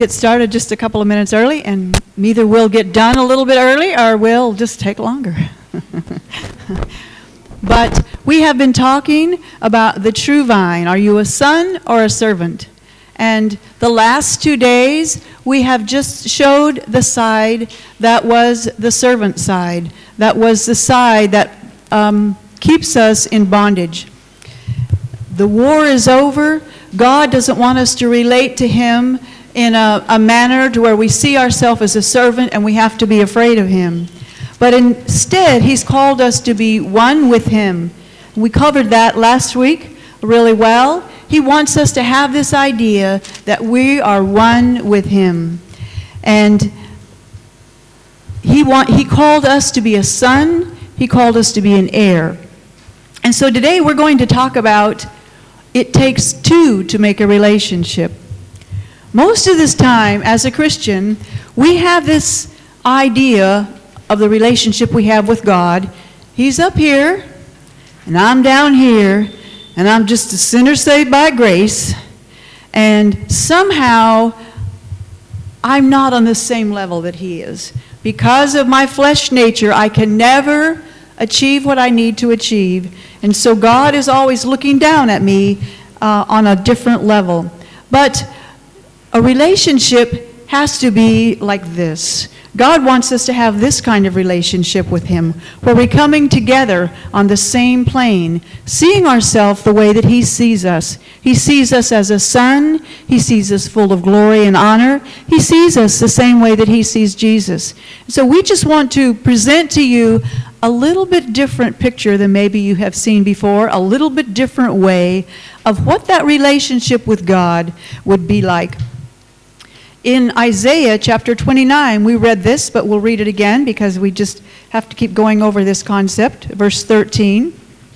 Get started just a couple of minutes early, and neither will get done a little bit early or will just take longer. But we have been talking about the true vine. Are you a son or a servant? And the last 2 days, we have just showed the side that was the servant side. That was the side that keeps us in bondage. The war is over. God doesn't want us to relate to him in a manner to where we see ourselves as a servant and we have to be afraid of him. But instead, he's called us to be one with him. We covered that last week really well. He wants us to have this idea that we are one with him. And he called us to be a son. He called us to be an heir. And so today we're going to talk about it takes two to make a relationship. Most of this time, as a Christian, we have this idea of the relationship we have with God. He's up here, and I'm down here, and I'm just a sinner saved by grace, and somehow I'm not on the same level that he is. Because of my flesh nature, I can never achieve what I need to achieve, and so God is always looking down at me on a different level. But a relationship has to be like this. God wants us to have this kind of relationship with him, where we're coming together on the same plane, seeing ourselves the way that he sees us. He sees us as a son. He sees us full of glory and honor. He sees us the same way that he sees Jesus. So we just want to present to you a little bit different picture than maybe you have seen before, a little bit different way of what that relationship with God would be like. In Isaiah chapter 29, we read this, but we'll read it again because we just have to keep going over this concept. Verse 13.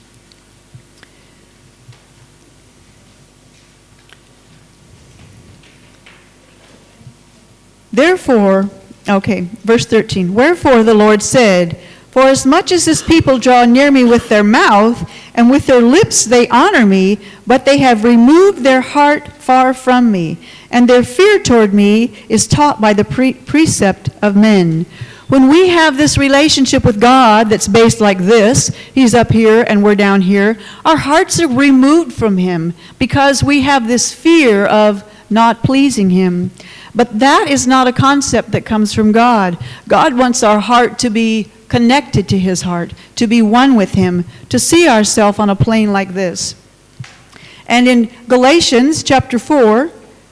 Verse 13. Wherefore the Lord said, For as much as this people draw near me with their mouth, and with their lips they honor me, but they have removed their heart far from me, and their fear toward me is taught by the precept of men. When we have this relationship with God that's based like this, he's up here and we're down here, our hearts are removed from him because we have this fear of not pleasing him. But that is not a concept that comes from God. God wants our heart to be connected to his heart, to be one with him, to see ourselves on a plane like this. And in Galatians chapter 4,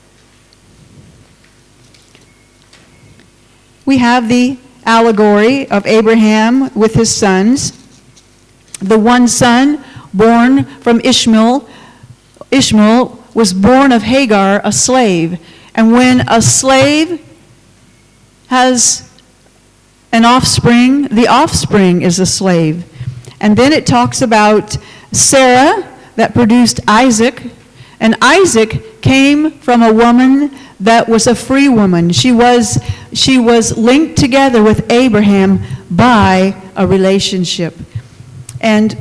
we have the allegory of Abraham with his sons. The one son born from Ishmael was born of Hagar, a slave. And when a slave has an offspring, the offspring is a slave. And then it talks about Sarah that produced Isaac, and Isaac came from a woman that was a free woman. She was linked together with Abraham by a relationship. And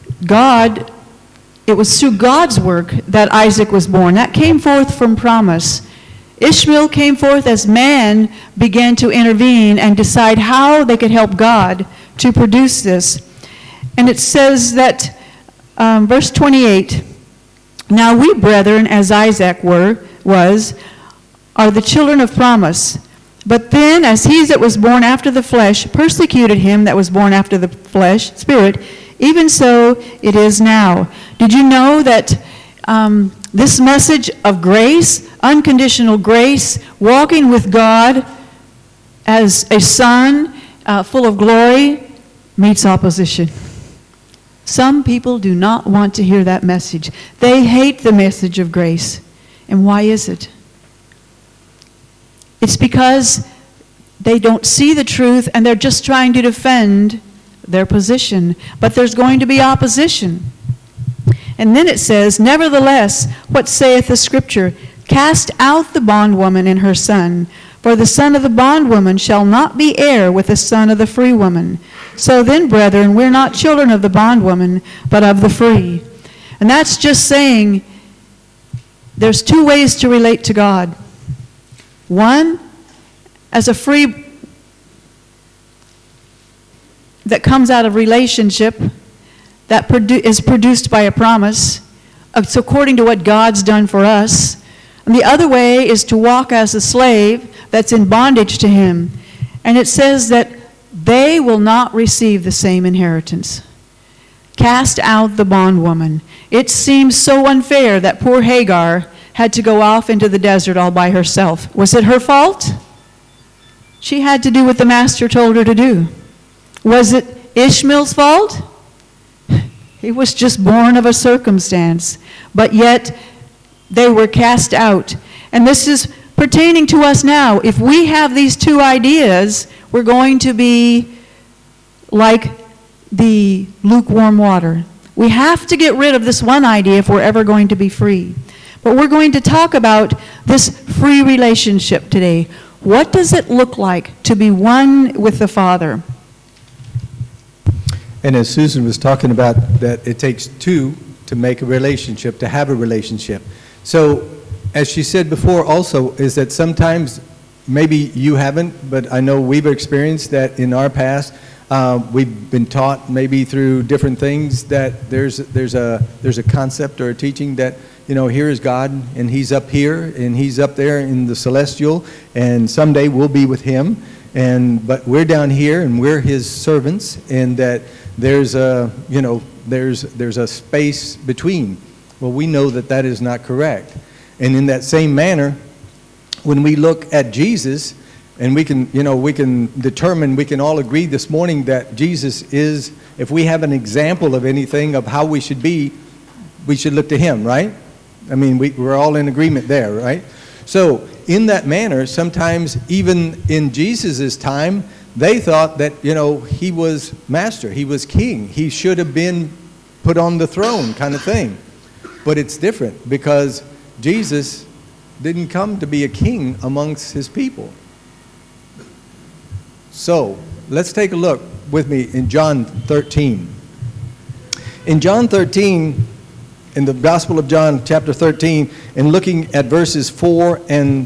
it was through God's work that Isaac was born. That came forth from promise. Ishmael came forth as man began to intervene and decide how they could help God to produce this. And it says that, verse 28, Now we, brethren, as Isaac was, are the children of promise. But then, as he that was born after the flesh persecuted him that was born after the flesh, spirit, even so it is now. Did you know that this message of grace, unconditional grace, walking with God as a son full of glory, meets opposition? Some people do not want to hear that message. They hate the message of grace. And why is it? It's because they don't see the truth and they're just trying to defend their position. But there's going to be opposition. And then it says, Nevertheless, what saith the Scripture? Cast out the bondwoman and her son, for the son of the bondwoman shall not be heir with the son of the free woman. So then, brethren, we're not children of the bondwoman, but of the free. And that's just saying there's two ways to relate to God. One, as a free, that comes out of relationship, that is produced by a promise. It's according to what God's done for us. And the other way is to walk as a slave that's in bondage to him. And it says that they will not receive the same inheritance. Cast out the bondwoman. It seems so unfair that poor Hagar had to go off into the desert all by herself. Was it her fault? She had to do what the master told her to do. Was it Ishmael's fault? He was just born of a circumstance. But yet, they were cast out. And this is pertaining to us now. If we have these two ideas, we're going to be like the lukewarm water. We have to get rid of this one idea if we're ever going to be free. But we're going to talk about this free relationship today. What does it look like to be one with the Father? And as Susan was talking about, that it takes two to make a relationship, to have a relationship. So, as she said before also, is that sometimes, maybe you haven't, but I know we've experienced that in our past. We've been taught maybe through different things that there's a concept or a teaching that, you know, here is God, and He's up here, and He's up there in the celestial, and someday we'll be with Him. But we're down here, and we're His servants, and that there's a space between. Well, we know that that is not correct. And in that same manner, when we look at Jesus, and we can determine, we can all agree this morning that Jesus is, if we have an example of anything of how we should be, we should look to Him, right? I mean, we're all in agreement there, right? So, in that manner, sometimes even in Jesus' time, they thought that, He was master, He was king, He should have been put on the throne kind of thing. But it's different, because Jesus didn't come to be a king amongst His people. So, let's take a look with me in John 13. In John 13, in the Gospel of John, chapter 13, and looking at verses 4 and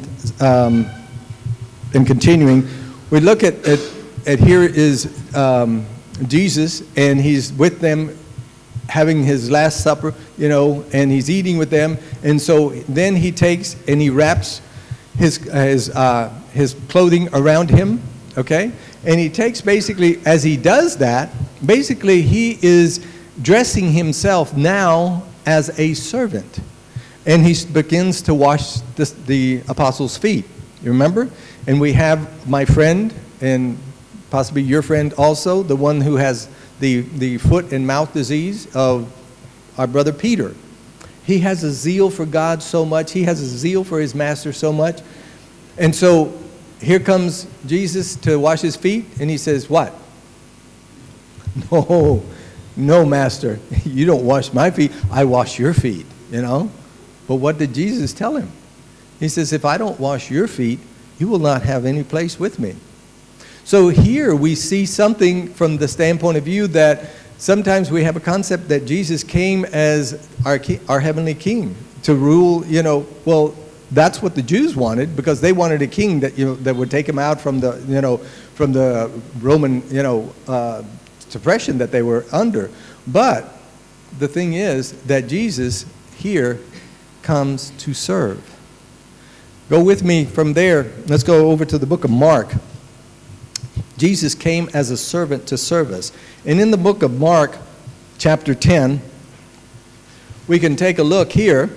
continuing, we look at here is Jesus, and He's with them having His Last Supper, and He's eating with them. And so then He takes and He wraps His clothing around Him, okay? And He takes basically, as He does that, basically He is dressing Himself now as a servant. And He begins to wash the apostles' feet. You remember? And we have my friend, and possibly your friend also, the one who has the foot and mouth disease, of our brother Peter. He has a zeal for God so much. He has a zeal for his master so much. And so here comes Jesus to wash his feet, and He says, what? No, master, you don't wash my feet. I wash your feet, But what did Jesus tell him? He says, if I don't wash your feet, you will not have any place with me. So here we see something from the standpoint of view that sometimes we have a concept that Jesus came as our heavenly king to rule, well, that's what the Jews wanted, because they wanted a king that, that would take them out from the Roman, suppression that they were under. But the thing is that Jesus here comes to serve. Go with me from there. Let's go over to the book of Mark. Jesus came as a servant to serve us. And in the book of Mark, chapter 10, we can take a look here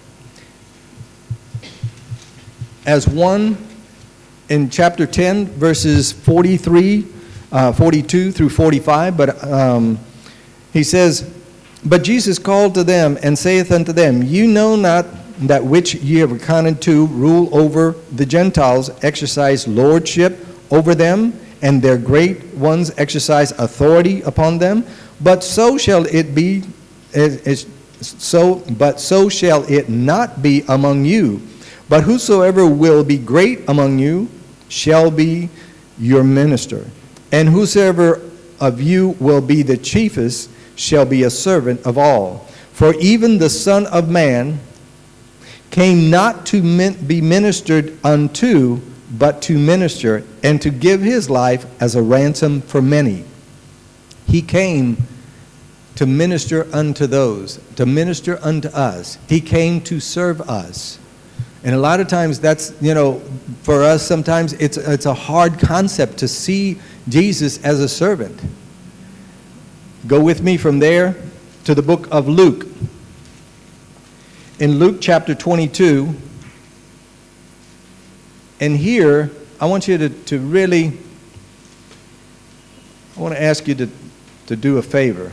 as one in chapter 10, verses 42 through 45. But he says, but Jesus called to them and saith unto them, you know not that which ye have accounted to rule over the Gentiles exercise lordship over them, and their great ones exercise authority upon them. But so shall it be, but so shall it not be among you. But whosoever will be great among you shall be your minister. And whosoever of you will be the chiefest shall be a servant of all. For even the Son of Man came not to be ministered unto, but to minister, and to give his life as a ransom for many. He came to minister unto those, to minister unto us. He came to serve us. And a lot of times that's, for us sometimes it's a hard concept to see Jesus as a servant. Go with me from there to the book of Luke. In Luke chapter 22, and here I want you to really, I want to ask you to do a favor.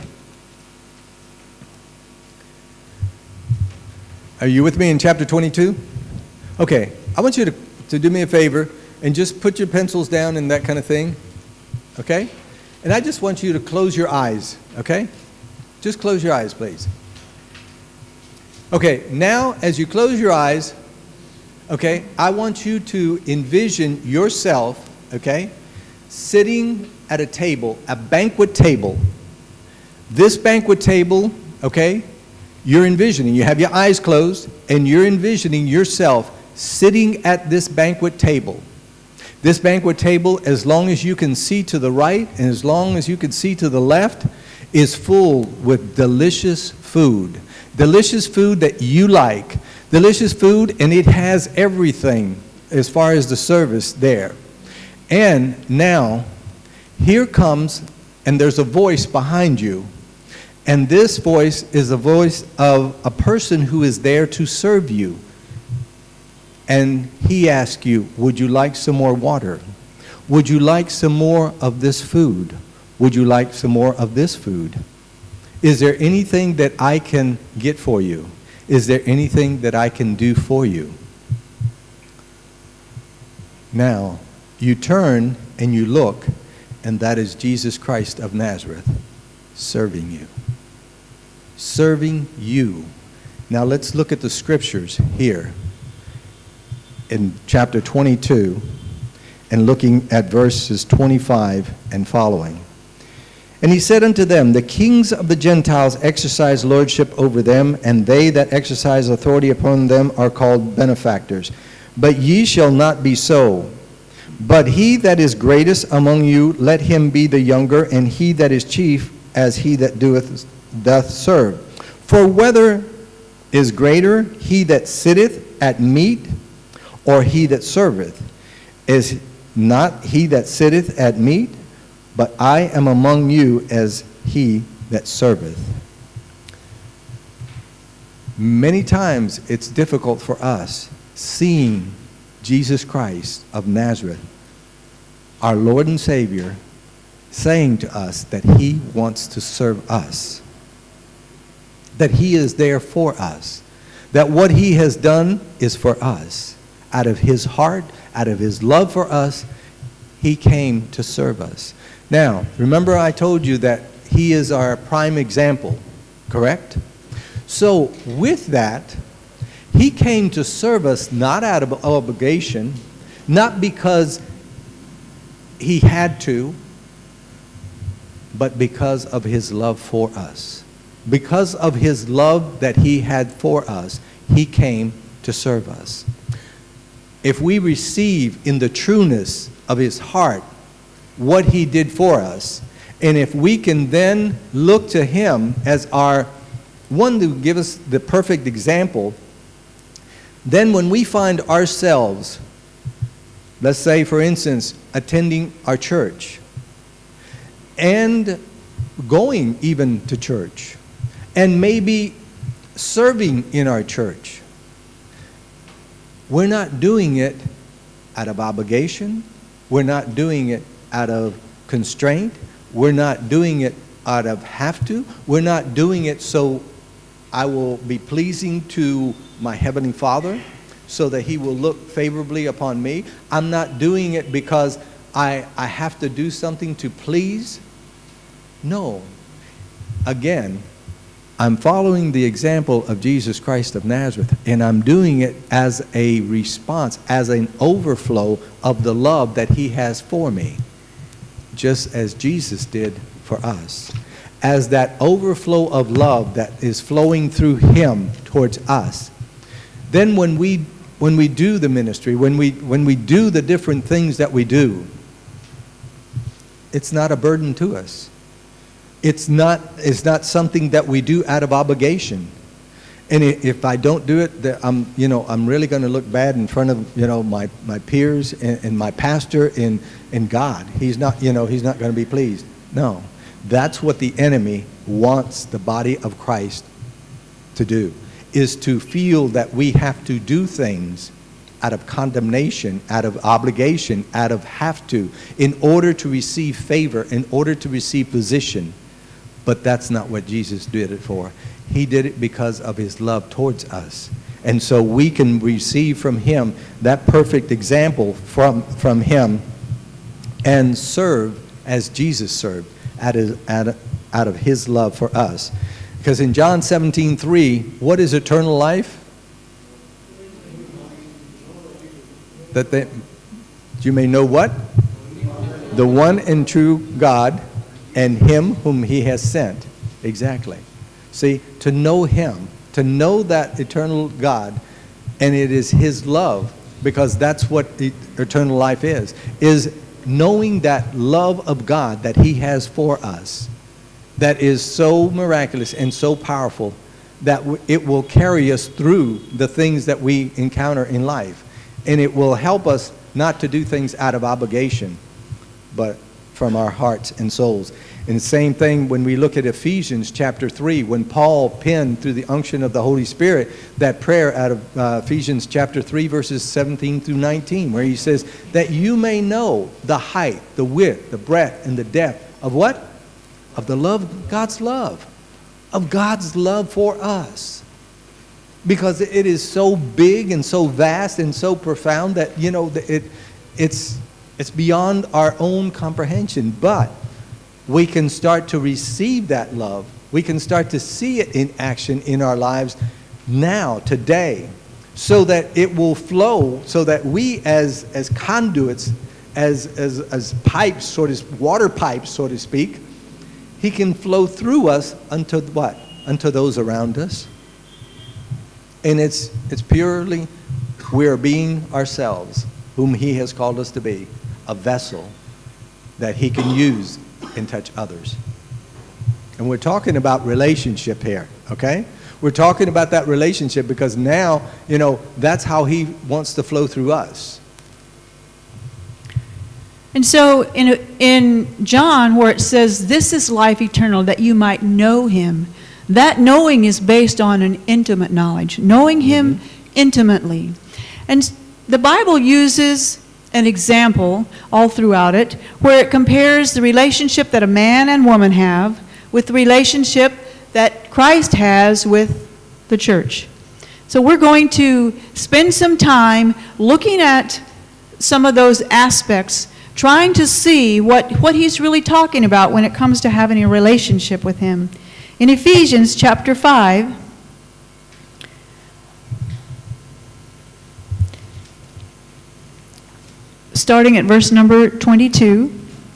Are you with me in chapter 22? Okay, I want you to do me a favor and just put your pencils down and that kind of thing, okay? And I just want you to close your eyes, okay? Just close your eyes, please. Okay, now as you close your eyes, okay, I want you to envision yourself, okay, sitting at a table, a banquet table. This banquet table, okay, you're envisioning, you have your eyes closed, and you're envisioning yourself sitting at this banquet table. This banquet table, as long as you can see to the right and as long as you can see to the left, is full with delicious food. Delicious food that you like. Delicious food, and it has everything as far as the service there. And now, here comes, and there's a voice behind you. And this voice is the voice of a person who is there to serve you. And he asks you, would you like some more water? Would you like some more of this food? Would you like some more of this food? Is there anything that I can get for you? Is there anything that I can do for you? Now, you turn and you look, and that is Jesus Christ of Nazareth serving you. Serving you. Now let's look at the scriptures here in chapter 22 and looking at verses 25 and following. And he said unto them, the kings of the Gentiles exercise lordship over them, and they that exercise authority upon them are called benefactors. But ye shall not be so. But he that is greatest among you, let him be the younger, and he that is chief, as he that doth serve. For whether is greater, he that sitteth at meat, or he that serveth? Is not he that sitteth at meat? But I am among you as he that serveth. Many times it's difficult for us seeing Jesus Christ of Nazareth, our Lord and Savior, saying to us that he wants to serve us, that he is there for us, that what he has done is for us. Out of his heart, out of his love for us, he came to serve us. Now, remember I told you that he is our prime example, correct? So with that, he came to serve us not out of obligation, not because he had to, but because of his love for us. Because of his love that he had for us, he came to serve us. If we receive in the trueness of his heart what he did for us, and if we can then look to him as our one to give us the perfect example, then when we find ourselves, let's say for instance, attending our church and going even to church and maybe serving in our church, we're not doing it out of obligation. We're not doing it out of constraint. We're not doing it out of have to. We're not doing it so I will be pleasing to my Heavenly Father, so that he will look favorably upon me. I'm not doing it because I have to do something to please. No. Again, I'm following the example of Jesus Christ of Nazareth, and I'm doing it as a response, as an overflow of the love that he has for me, just as Jesus did for us. As that overflow of love that is flowing through him towards us. then when we do the ministry, when we do the different things that we do, it's not a burden to us. It's not something that we do out of obligation. And if I don't do it, I'm really going to look bad in front of my peers and my pastor and God. He's not going to be pleased. No, that's what the enemy wants the body of Christ to do, is to feel that we have to do things out of condemnation, out of obligation, out of have to, in order to receive favor, in order to receive position. But that's not what Jesus did it for. He did it because of his love towards us. And so we can receive from him that perfect example from him and serve as Jesus served out of his love for us. Because in John 17:3, what is eternal life? That you may know what? The one and true God and him whom he has sent. Exactly. See, to know him, to know that eternal God, and it is his love, because that's what eternal life is knowing that love of God that he has for us, that is so miraculous and so powerful that it will carry us through the things that we encounter in life. And it will help us not to do things out of obligation, but from our hearts and souls. And the same thing when we look at Ephesians chapter 3, when Paul penned through the unction of the Holy Spirit that prayer out of Ephesians chapter 3, verses 17 through 19, where he says, that you may know the height, the width, the breadth, and the depth of what? Of the love, God's love. Of God's love for us. Because it is so big and so vast and so profound that, it's beyond our own comprehension. But we can start to receive that love. We can start to see it in action in our lives now, today, so that it will flow, so that we as conduits, as pipes, water pipes, so to speak, he can flow through us unto what? Unto those around us. And it's purely, we are being ourselves, whom he has called us to be, a vessel that he can use and touch others. And we're talking about relationship here, okay? We're talking about that relationship because now, that's how he wants to flow through us. And so in John, where it says, this is life eternal, that you might know him, that knowing is based on an intimate knowledge, knowing him intimately. And the Bible uses an example all throughout it where it compares the relationship that a man and woman have with the relationship that Christ has with the church. So we're going to spend some time looking at some of those aspects, trying to see what he's really talking about when it comes to having a relationship with him. In Ephesians chapter 5, starting at verse number 22,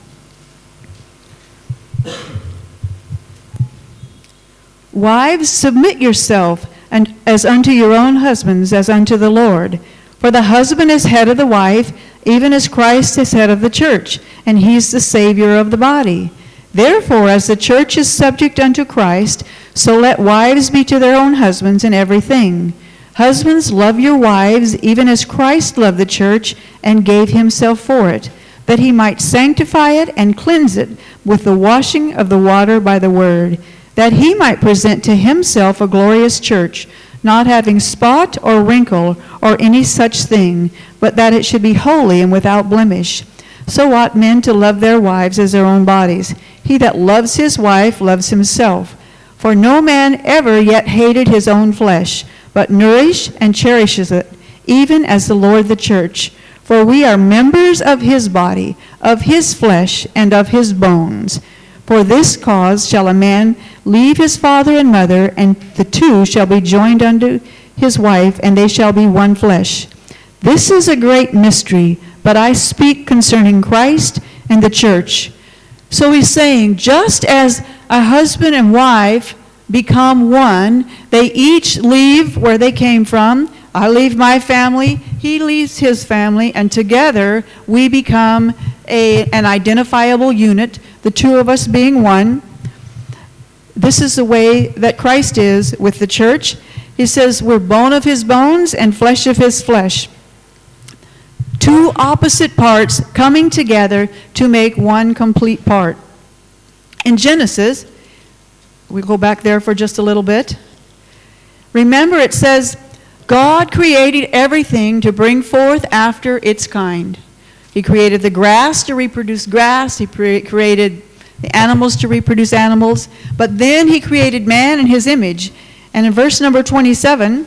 wives, submit yourself and as unto your own husbands, as unto the Lord. For the husband is head of the wife, even as Christ is head of the church, and he's the Savior of the body. Therefore, as the church is subject unto Christ, so let wives be to their own husbands in everything. Husbands, love your wives, even as Christ loved the church and gave himself for it, that he might sanctify it and cleanse it with the washing of the water by the word, that he might present to himself a glorious church, not having spot or wrinkle or any such thing, but that it should be holy and without blemish. So ought men to love their wives as their own bodies. He that loves his wife loves himself. For no man ever yet hated his own flesh, but nourishes and cherishes it, even as the Lord the church. For we are members of his body, of his flesh, and of his bones. For this cause shall a man leave his father and mother, and the two shall be joined unto his wife, and they shall be one flesh. This is a great mystery, but I speak concerning Christ and the church. So he's saying, just as a husband and wife become one, they each leave where they came from, I leave my family, he leaves his family, and together we become an identifiable unit, the two of us being one. This is the way that Christ is with the church. He says we're bone of his bones and flesh of his flesh. Two opposite parts coming together to make one complete part. In Genesis, we'll go back there for just a little bit. Remember, it says, God created everything to bring forth after its kind. He created the grass to reproduce grass. He created the animals to reproduce animals. But then he created man in his image. And in verse number 27,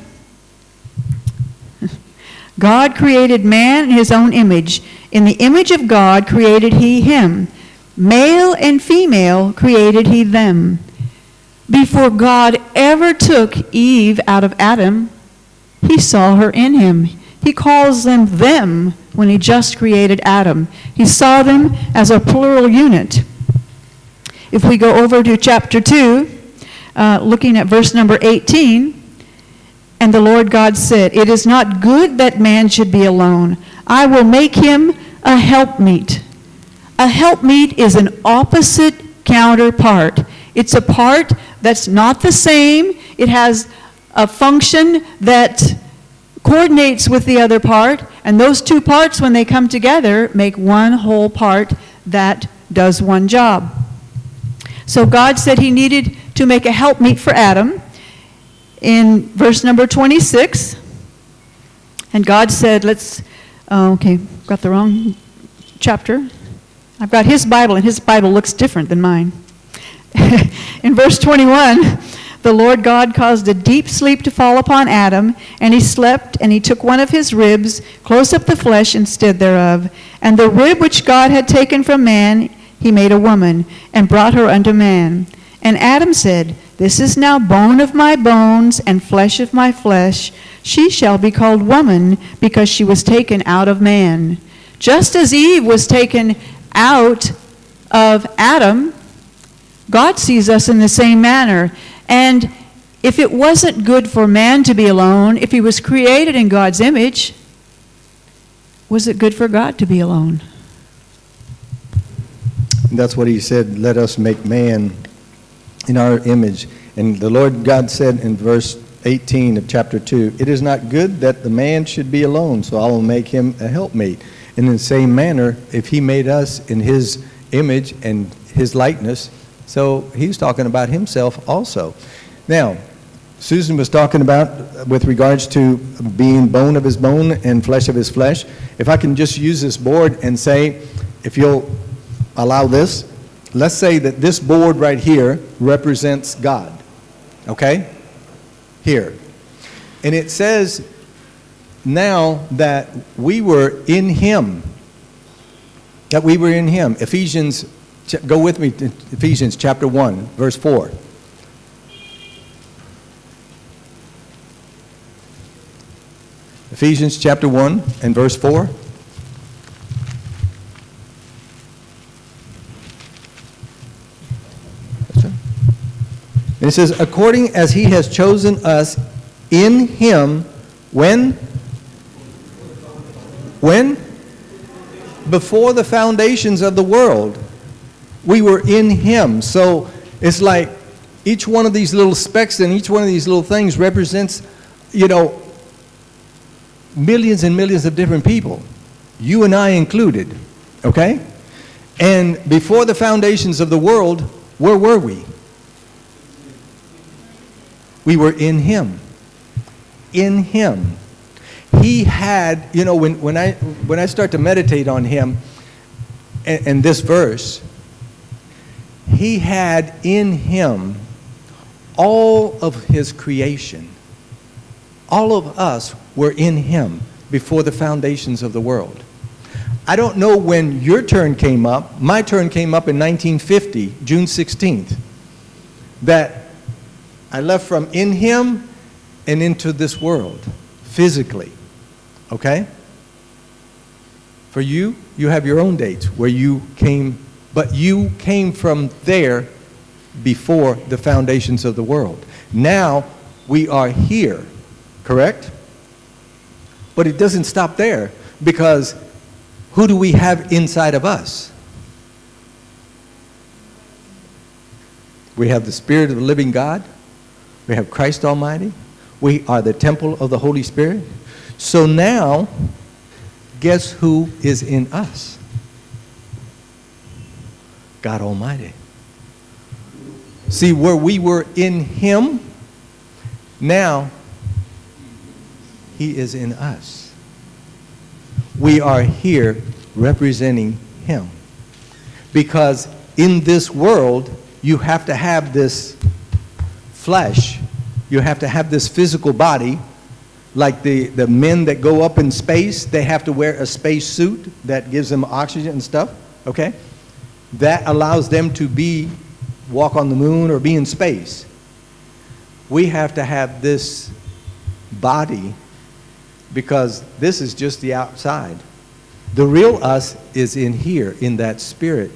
God created man in his own image. In the image of God created he him. Male and female created he them. Before God ever took Eve out of Adam, he saw her in him. He calls them when he just created Adam. He saw them as a plural unit. If we go over to chapter 2, looking at verse number 18, and the Lord God said, "It is not good that man should be alone. I will make him a helpmeet." A helpmeet is an opposite counterpart. It's a part that's not the same. It has a function that coordinates with the other part, and those two parts, when they come together, make one whole part that does one job. So God said he needed to make a helpmeet for Adam. In verse number 26, and God said, got the wrong chapter. I've got his Bible, and his Bible looks different than mine. In verse 21, the Lord God caused a deep sleep to fall upon Adam, and he slept, and he took one of his ribs, close up the flesh instead thereof. And the rib which God had taken from man, he made a woman, and brought her unto man. And Adam said, "This is now bone of my bones and flesh of my flesh. She shall be called woman, because she was taken out of man." Just as Eve was taken out of Adam, God sees us in the same manner. And if it wasn't good for man to be alone, if he was created in God's image, was it good for God to be alone? That's what he said, let us make man in our image. And the Lord God said in verse 18 of chapter 2, "It is not good that the man should be alone, so I will make him a helpmate." And in the same manner, if he made us in his image and his likeness, so he's talking about himself also. Now, Susan was talking about with regards to being bone of his bone and flesh of his flesh. If I can just use this board and say, if you'll allow this, let's say that this board right here represents God, okay? Here. And it says now that we were in him, that we were in him. Ephesians, go with me to Ephesians chapter 1, verse 4. Ephesians chapter 1 and verse 4. And it says, according as he has chosen us in him, when? When? Before the foundations of the world. We were in him. So it's like each one of these little specks and each one of these little things represents, millions and millions of different people. You and I included. Okay? And before the foundations of the world, where were we? We were in him. In him. He had, when I start to meditate on him and this verse, he had in him all of his creation. All of us were in him before the foundations of the world. I don't know when your turn came up. My turn came up in 1950, June 16th. That I left from in him and into this world, physically. Okay? For you, you have your own dates where you came, but you came from there before the foundations of the world. Now, we are here, correct? But it doesn't stop there, because who do we have inside of us? We have the Spirit of the living God. We have Christ Almighty. We are the temple of the Holy Spirit. So now, guess who is in us? God Almighty. See, where we were in Him, now He is in us. We are here representing Him. Because in this world, you have to have this flesh. You have to have this physical body. Like the men that go up in space, they have to wear a space suit that gives them oxygen and stuff, okay? That allows them to walk on the moon or be in space. We have to have this body, because this is just the outside. The real us is in here, in that spirit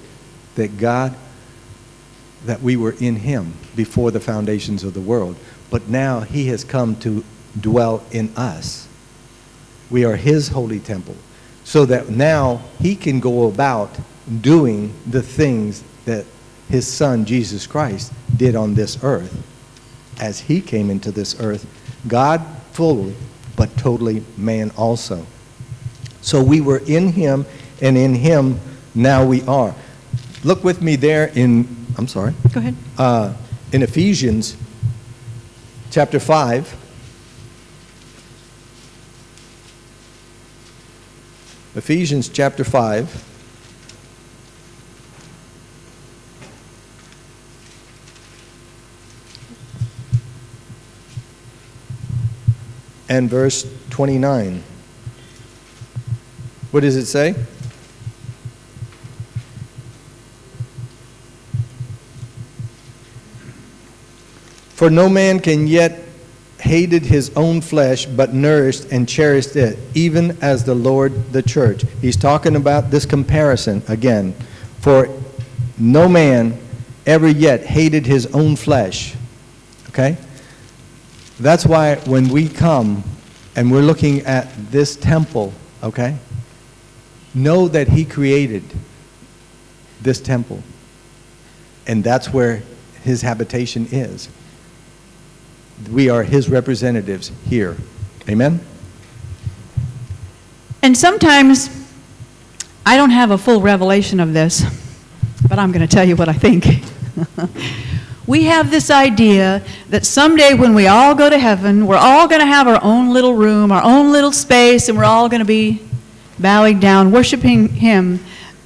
that we were in Him before the foundations of the world. But now He has come to dwell in us. We are His holy temple, so that now He can go about doing the things that His Son, Jesus Christ, did on this earth. As He came into this earth, God fully, but totally man also. So we were in Him, and in Him now we are. Look with me there in, go ahead. In Ephesians chapter 5. Ephesians chapter 5. And verse 29. What does it say? For no man can yet hated his own flesh, but nourished and cherished it, even as the Lord the church. He's talking about this comparison again. For no man ever yet hated his own flesh. Okay? That's why when we come and we're looking at this temple, okay, know that He created this temple. And that's where His habitation is. We are His representatives here. Amen? And sometimes I don't have a full revelation of this, but I'm going to tell you what I think. We have this idea that someday when we all go to heaven, we're all going to have our own little room, our own little space, and we're all going to be bowing down, worshiping Him.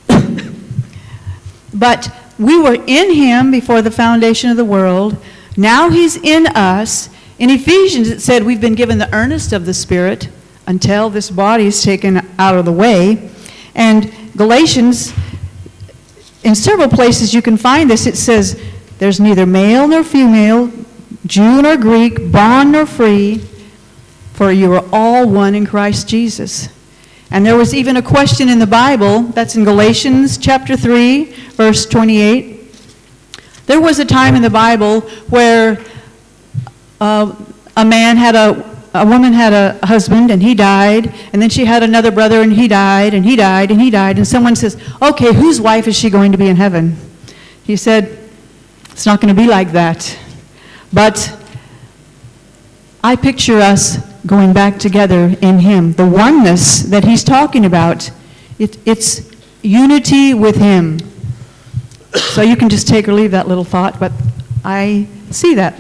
But we were in Him before the foundation of the world. Now He's in us. In Ephesians it said we've been given the earnest of the Spirit until this body is taken out of the way. And Galatians, in several places you can find this, it says there's neither male nor female, Jew nor Greek, bond nor free, for you are all one in Christ Jesus. And there was even a question in the Bible, that's in Galatians chapter 3, verse 28. There was a time in the Bible where a woman had a husband and he died, and then she had another brother and he died, and he died, and he died, and someone says, okay, whose wife is she going to be in heaven? He said, it's not going to be like that. But I picture us going back together in Him. The oneness that He's talking about, it's unity with Him. So you can just take or leave that little thought, but I see that.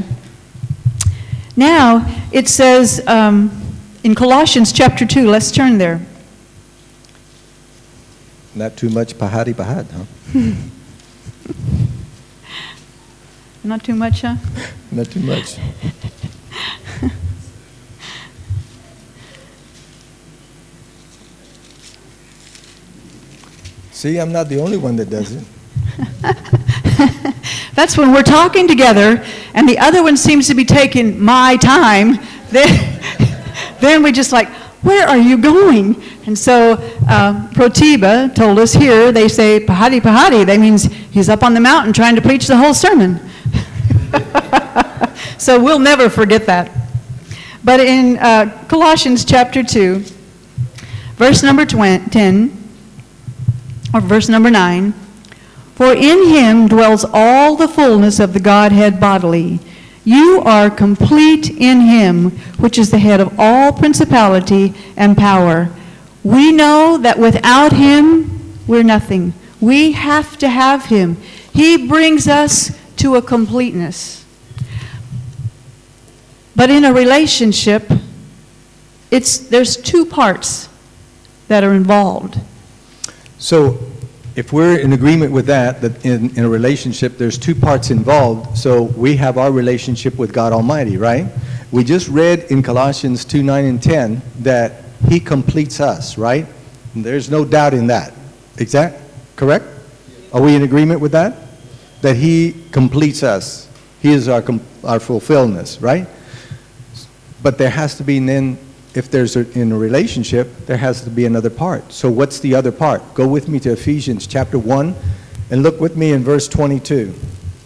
Now, it says in Colossians chapter 2, let's turn there. Not too much pahadi pahad, huh? Not too much, huh? Not too much. See, I'm not the only one that does it. That's when we're talking together and the other one seems to be taking my time. Then we just like, where are you going? And so Protiba told us here, they say pahadi pahadi. That means he's up on the mountain trying to preach the whole sermon. So we'll never forget that. But in Colossians chapter 2, Verse number 10, or verse number 9, for in him dwells all the fullness of the Godhead bodily. You are complete in him, which is the head of all principality and power. We know that without him, we're nothing. We have to have him. He brings us to a completeness. But in a relationship, there's two parts that are involved. So if we're in agreement with that in a relationship, there's two parts involved. So we have our relationship with God Almighty, right? We just read in Colossians 2, 9, and 10 that he completes us, right? And there's no doubt in that. Correct? Are we in agreement with that? That he completes us. He is our fulfillment, right? But there has to be then, if there's in a relationship, there has to be another part. So what's the other part? Go with me to Ephesians chapter 1 and look with me in verse 22.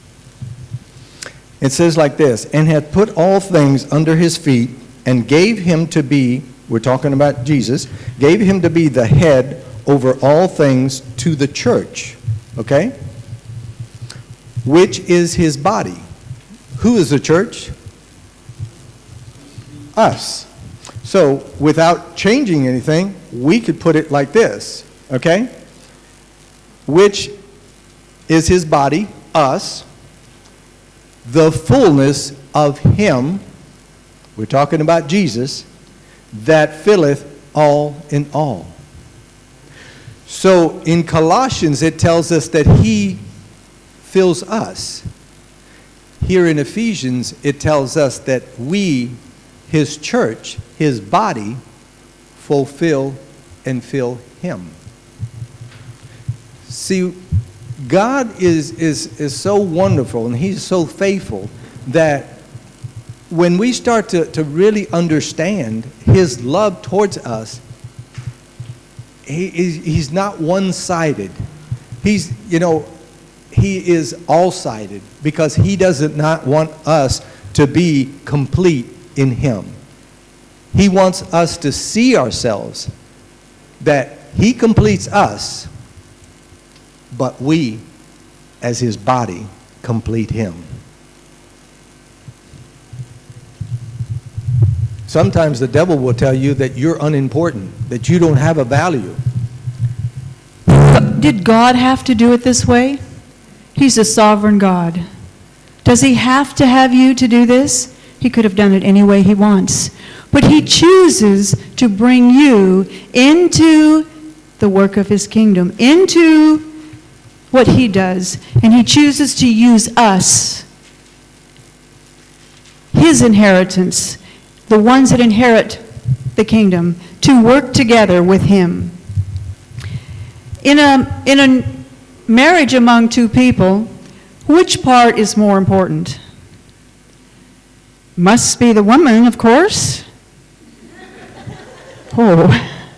It says like this, and hath put all things under his feet and gave him to be, we're talking about Jesus, gave him to be the head over all things to the church, okay? Which is his body. Who is the church? Us. So, without changing anything, we could put it like this, okay? Which is his body, us, the fullness of him, we're talking about Jesus, that filleth all in all. So, in Colossians, it tells us that he fills us. Here in Ephesians, it tells us that we, his church, his body, fulfill and fill him. See, God is so wonderful and he's so faithful that when we start to really understand his love towards us, he's not one-sided. He is all-sided because he does not want us to be complete in him. He wants us to see ourselves that he completes us, but we, as his body, complete him. Sometimes the devil will tell you that you're unimportant, that you don't have a value. Did God have to do it this way? He's a sovereign God. Does he have to have you to do this? He could have done it any way he wants. But he chooses to bring you into the work of his kingdom, into what he does. And he chooses to use us, his inheritance, the ones that inherit the kingdom, to work together with him. In a marriage among two people, which part is more important? Must be the woman, of course. Oh.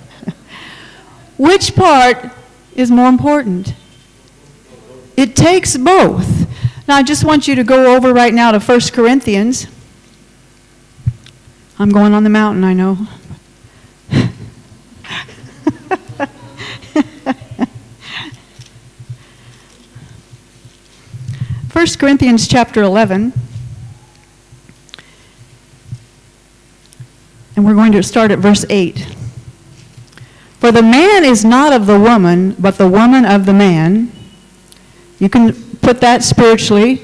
Which part is more important? It takes both. Now, I just want you to go over right now to 1 Corinthians. I'm going on the mountain, I know. 1 Corinthians chapter 11. And we're going to start at verse 8. For the man is not of the woman, but the woman of the man. You can put that spiritually.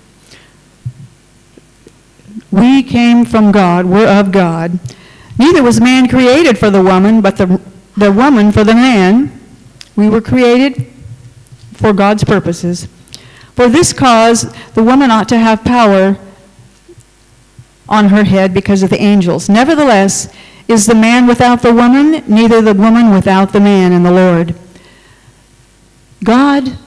We came from God, we're of God. Neither was man created for the woman, but the woman for the man. We were created for God's purposes. For this cause, the woman ought to have power on her head because of the angels. Nevertheless, is the man without the woman, neither the woman without the man in the Lord. God,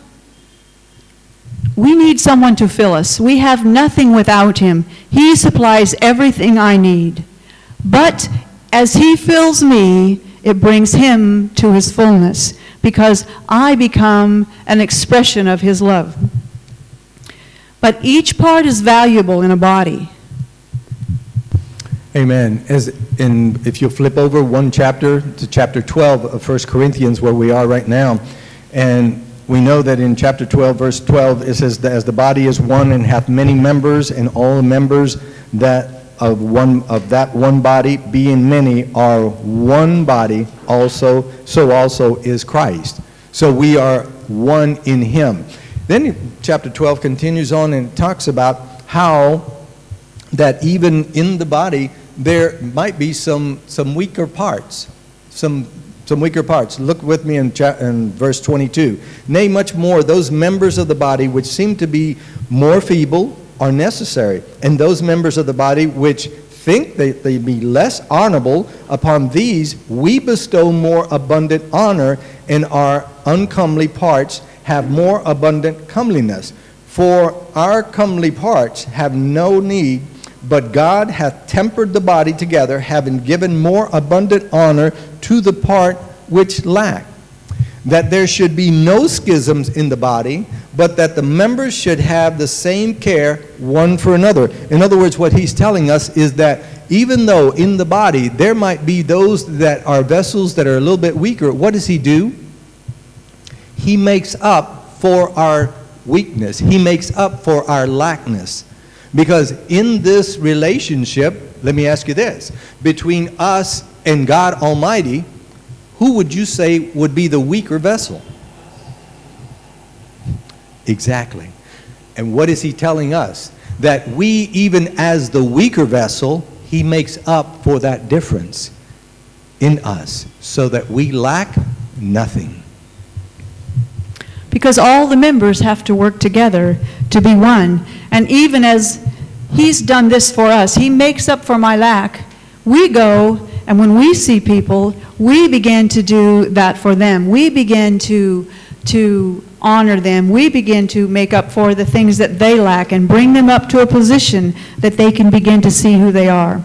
we need someone to fill us. We have nothing without him. He supplies everything I need. But as he fills me, it brings him to his fullness because I become an expression of his love. But each part is valuable in a body. Amen. If you flip over one chapter to chapter 12 of 1 Corinthians, where we are right now, and we know that in chapter 12, verse 12, it says that as the body is one and hath many members, and all the members that of that one body, being many, are one body, so also is Christ. So we are one in him. Then chapter 12 continues on and talks about how that even in the body there might be some weaker parts, some weaker parts. Look with me in verse 22. Nay, much more, those members of the body which seem to be more feeble are necessary, and those members of the body which think they be less honorable, upon these we bestow more abundant honor, and our uncomely parts have more abundant comeliness. For our comely parts have no need, but God hath tempered the body together, having given more abundant honor to the part which lack, that there should be no schisms in the body, but that the members should have the same care one for another. In other words, what he's telling us is that even though in the body there might be those that are vessels that are a little bit weaker, what does he do? He makes up for our weakness. He makes up for our lackness. Because in this relationship, let me ask you this, between us and God Almighty, who would you say would be the weaker vessel? Exactly. And what is he telling us? That we, even as the weaker vessel, he makes up for that difference in us so that we lack nothing. Because all the members have to work together to be one. And even as he's done this for us, he makes up for my lack. We go, and when we see people, we begin to do that for them. We begin to honor them. We begin to make up for the things that they lack and bring them up to a position that they can begin to see who they are.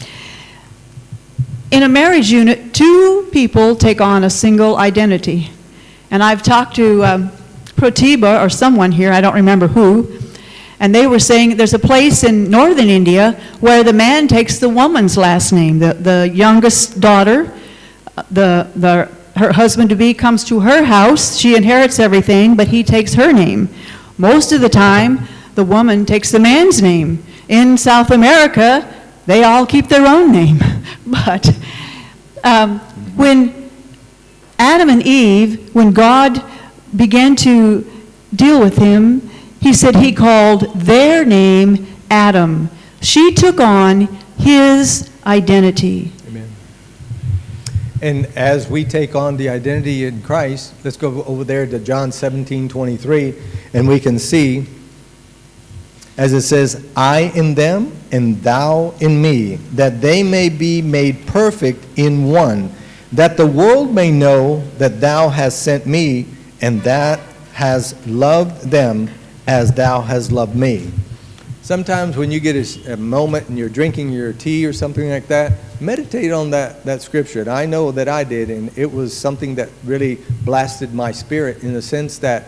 In a marriage unit, two people take on a single identity. And I've talked to Pratibha or someone here, I don't remember who, and they were saying there's a place in northern India where the man takes the woman's last name. The youngest daughter, her husband-to-be comes to her house, she inherits everything, but he takes her name. Most of the time, the woman takes the man's name. In South America, they all keep their own name. But when Adam and Eve, when God began to deal with him, he said he called their name Adam. She took on his identity. Amen. And as we take on the identity in Christ, let's go over there to John 17:23, and we can see, as it says, I in them and thou in me, that they may be made perfect in one, that the world may know that thou hast sent me, and that has loved them as thou hast loved me. Sometimes when you get a moment and you're drinking your tea or something like that, meditate on that scripture. And I know that I did, and it was something that really blasted my spirit in the sense that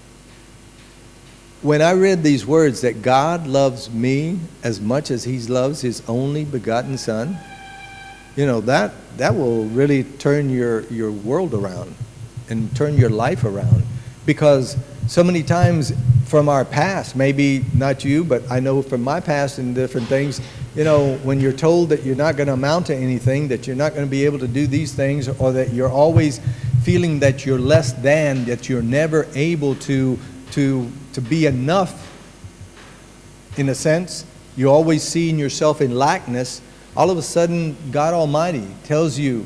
when I read these words that God loves me as much as he loves his only begotten son, you know, that will really turn your world around and turn your life around. Because so many times from our past, maybe not you, but I know from my past and different things, you know, when you're told that you're not going to amount to anything, that you're not going to be able to do these things, or that you're always feeling that you're less than, that you're never able to be enough, in a sense, you're always seeing yourself in lackness, all of a sudden God Almighty tells you,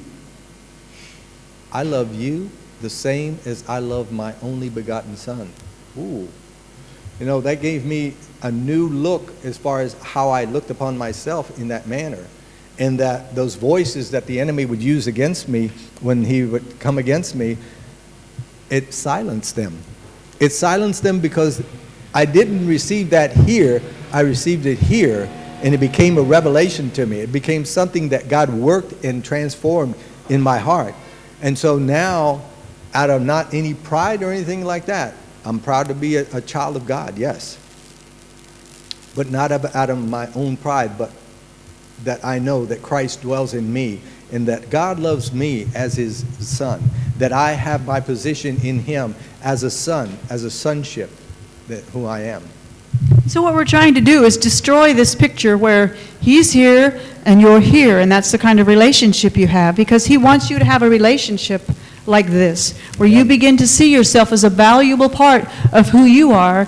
I love you the same as I love my only begotten son. Ooh. You know, that gave me a new look as far as how I looked upon myself in that manner. And that those voices that the enemy would use against me when he would come against me, it silenced them. It silenced them because I didn't receive that here, I received it here, and it became a revelation to me. It became something that God worked and transformed in my heart. And so now, out of not any pride or anything like that, I'm proud to be a child of God, yes. But not out of my own pride, but that I know that Christ dwells in me and that God loves me as his son, that I have my position in him as a son, as a sonship, that who I am. So what we're trying to do is destroy this picture where he's here and you're here, and that's the kind of relationship you have, because he wants you to have a relationship like this, where you begin to see yourself as a valuable part of who you are,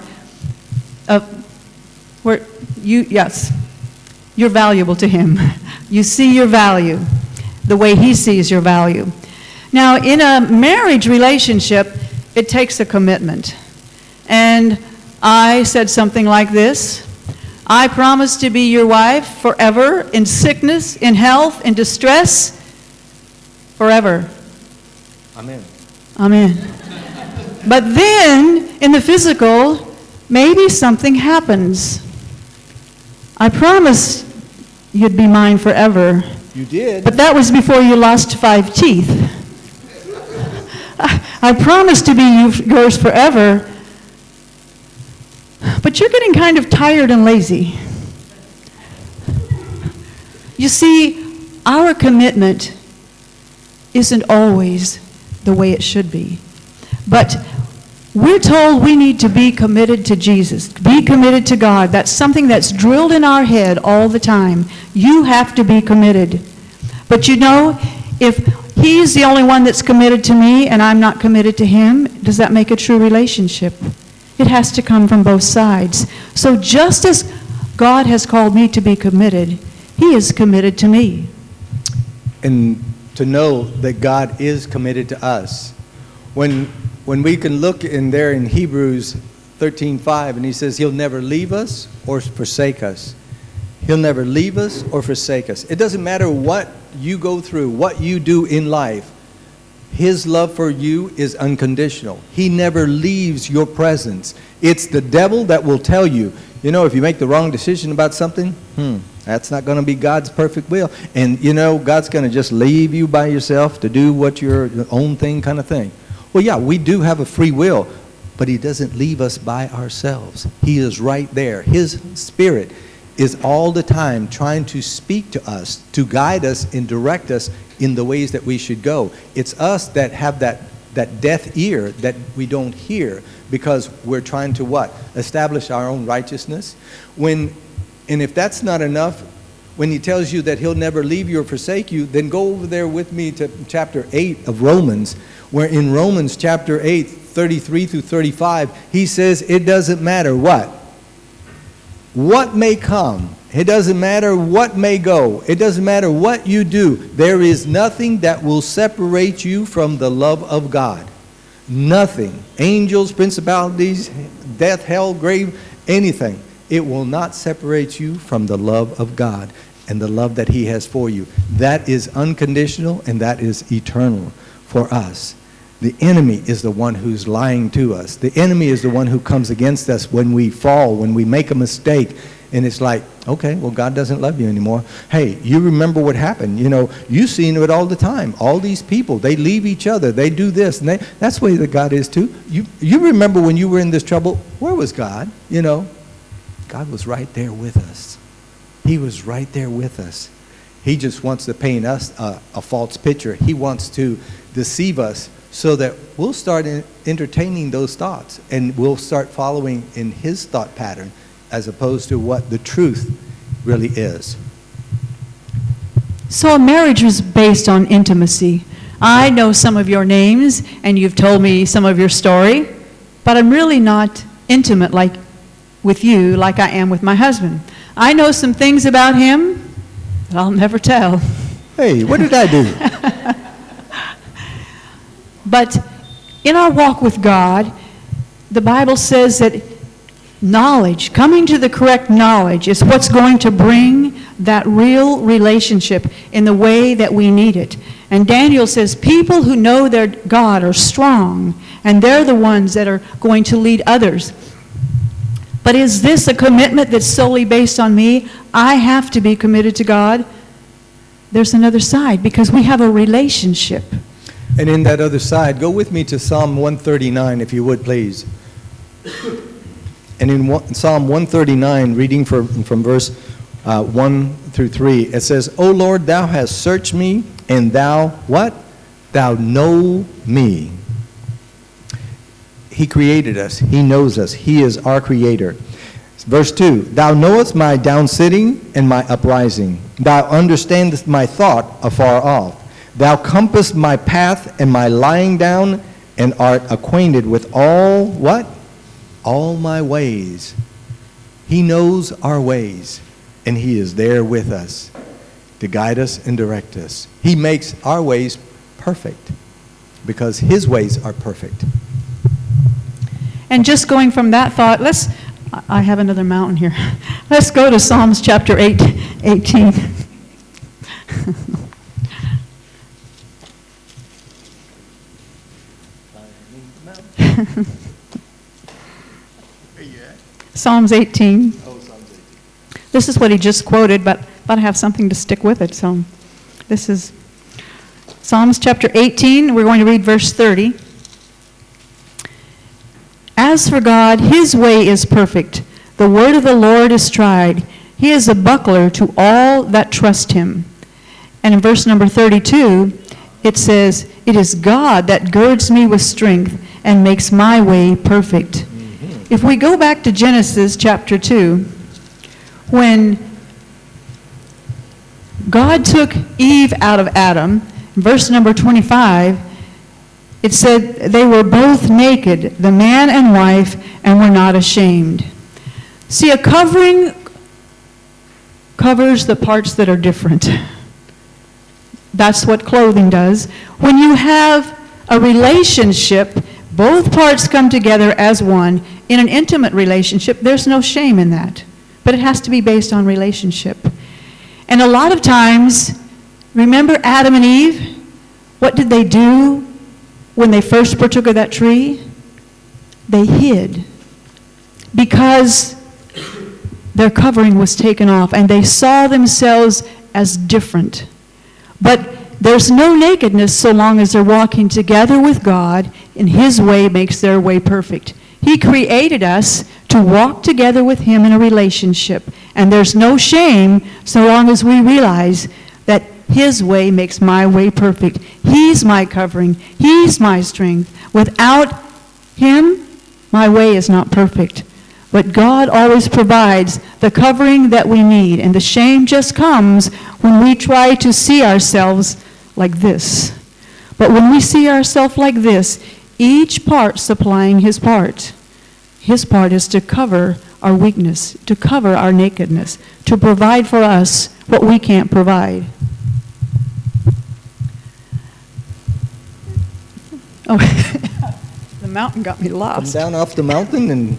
you're valuable to him. You see your value the way he sees your value. Now, in a marriage relationship, it takes a commitment. And I said something like this: I promise to be your wife forever, in sickness, in health, in distress, forever. Amen. Amen. But then, in the physical, maybe something happens. I promised you'd be mine forever. You did. But that was before you lost 5 teeth. I promised to be yours forever. But you're getting kind of tired and lazy. You see, our commitment isn't always the way it should be. But we're told we need to be committed to Jesus, be committed to God. That's something that's drilled in our head all the time. You have to be committed. But you know, if he's the only one that's committed to me and I'm not committed to him, does that make a true relationship? It has to come from both sides. So just as God has called me to be committed, he is committed to me. And to know that God is committed to us. When we can look in there in Hebrews 13:5, and he says he'll never leave us or forsake us. He'll never leave us or forsake us. It doesn't matter what you go through, what you do in life. His love for you is unconditional. He never leaves your presence. It's the devil that will tell you, you know, if you make the wrong decision about something, that's not going to be God's perfect will. And, you know, God's going to just leave you by yourself to do what your own thing kind of thing. Well, yeah, we do have a free will, but he doesn't leave us by ourselves. He is right there. His Spirit is all the time trying to speak to us, to guide us and direct us in the ways that we should go. It's us that have that deaf ear that we don't hear because we're trying to what? Establish our own righteousness. And if that's not enough, when he tells you that he'll never leave you or forsake you, then go over there with me to chapter 8 of Romans, where in Romans chapter 8, 33 through 35, he says it doesn't matter what may come. It doesn't matter what may go. It doesn't matter what you do. There is nothing that will separate you from the love of God. Nothing. Angels, principalities, death, hell, grave, anything. It will not separate you from the love of God and the love that he has for you. That is unconditional and that is eternal for us. The enemy is the one who's lying to us. The enemy is the one who comes against us when we fall, when we make a mistake. And it's like, okay, well, God doesn't love you anymore. Hey, you remember what happened. You know, you've seen it all the time. All these people, they leave each other. They do this. And that's the way that God is too. You remember when you were in this trouble, where was God? You know, God was right there with us. He was right there with us. He just wants to paint us a false picture. He wants to deceive us so that we'll start entertaining those thoughts and we'll start following in his thought pattern as opposed to what the truth really is. So a marriage is based on intimacy. I know some of your names and you've told me some of your story, but I'm really not intimate with you like I am with my husband. I know some things about him that I'll never tell. Hey, what did I do? But in our walk with God, the Bible says that knowledge, coming to the correct knowledge, is what's going to bring that real relationship in the way that we need it. And Daniel says people who know their God are strong, and they're the ones that are going to lead others. But is this a commitment that's solely based on me? I have to be committed to God. There's another side, because we have a relationship. And in that other side, go with me to Psalm 139, if you would, please. And in Psalm 139, reading from verse 1 through 3. It says, O Lord, thou hast searched me, and thou, what? Thou know me. He created us. He knows us. He is our creator. Verse 2, Thou knowest my downsitting and my uprising. Thou understandest my thought afar off. Thou compassest my path and my lying down, and art acquainted with all, what? All my ways. He knows our ways, and He is there with us to guide us and direct us. He makes our ways perfect because His ways are perfect. And just going from that thought, I have another mountain here. Let's go to Psalms chapter 18. Psalms 18. This is what he just quoted, but I have something to stick with it. So this is Psalms chapter 18. We're going to read verse 30. As for God, His way is perfect. The word of the Lord is tried. He is a buckler to all that trust Him. And in verse number 32, it says, It is God that girds me with strength and makes my way perfect. If we go back to Genesis chapter 2, when God took Eve out of Adam, verse number 25, it said they were both naked, the man and wife, and were not ashamed. See, a covering covers the parts that are different. That's what clothing does. When you have a relationship, both parts come together as one. In an intimate relationship, there's no shame in that. But it has to be based on relationship. And a lot of times, remember Adam and Eve? What did they do when they first partook of that tree? They hid. Because their covering was taken off, and they saw themselves as different. But there's no nakedness so long as they're walking together with God, and His way makes their way perfect. He created us to walk together with Him in a relationship, and there's no shame so long as we realize that His way makes my way perfect. He's my covering. He's my strength. Without Him, my way is not perfect. But God always provides the covering that we need, and the shame just comes when we try to see ourselves like this. But when we see ourselves like this, each part supplying His part. His part is to cover our weakness, to cover our nakedness, to provide for us what we can't provide. Oh, the mountain got me lost. Come down off the mountain and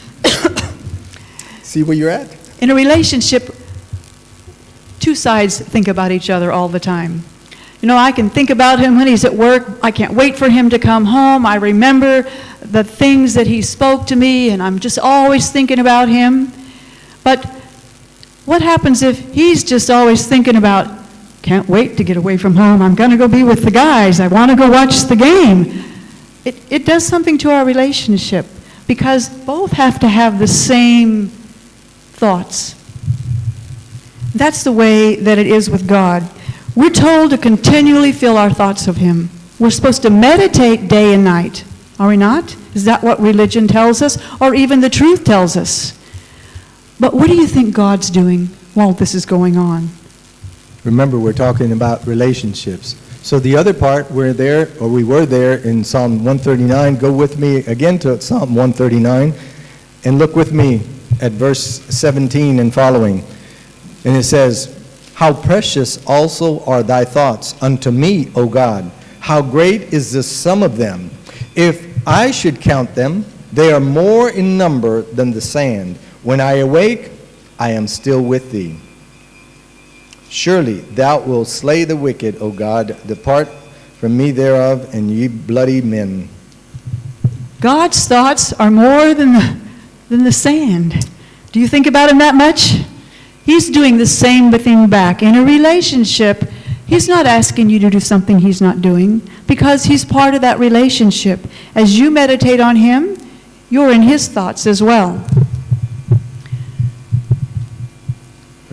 see where you're at. In a relationship, two sides think about each other all the time. You know, I can think about him when he's at work. I can't wait for him to come home. I remember the things that he spoke to me, and I'm just always thinking about him. But what happens if he's just always thinking about, can't wait to get away from home. I'm going to go be with the guys. I want to go watch the game. It does something to our relationship because both have to have the same thoughts. That's the way that it is with God. We're told to continually fill our thoughts of Him. We're supposed to meditate day and night. Are we not? Is that what religion tells us? Or even the truth tells us? But what do you think God's doing while this is going on? Remember, we're talking about relationships. So the other part, we were there in Psalm 139. Go with me again to Psalm 139 and look with me at verse 17 and following. And it says, How precious also are thy thoughts unto me, O God. How great is the sum of them. If I should count them, they are more in number than the sand. When I awake, I am still with thee. Surely thou wilt slay the wicked, O God. Depart from me thereof, and ye bloody men. God's thoughts are more than the sand. Do you think about Him that much? He's doing the same thing back. In a relationship, He's not asking you to do something He's not doing because He's part of that relationship. As you meditate on Him, you're in His thoughts as well.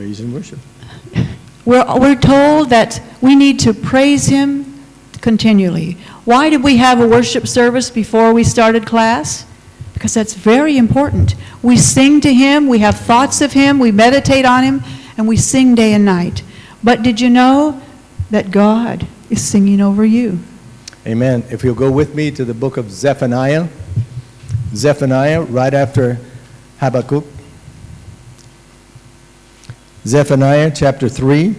Praise and worship. We're told that we need to praise Him continually. Why did we have a worship service before we started class? Because that's very important. We sing to Him, we have thoughts of Him, we meditate on Him, and we sing day and night. But did you know that God is singing over you? Amen. If you'll go with me to the book of Zephaniah. Zephaniah, right after Habakkuk. Zephaniah chapter 3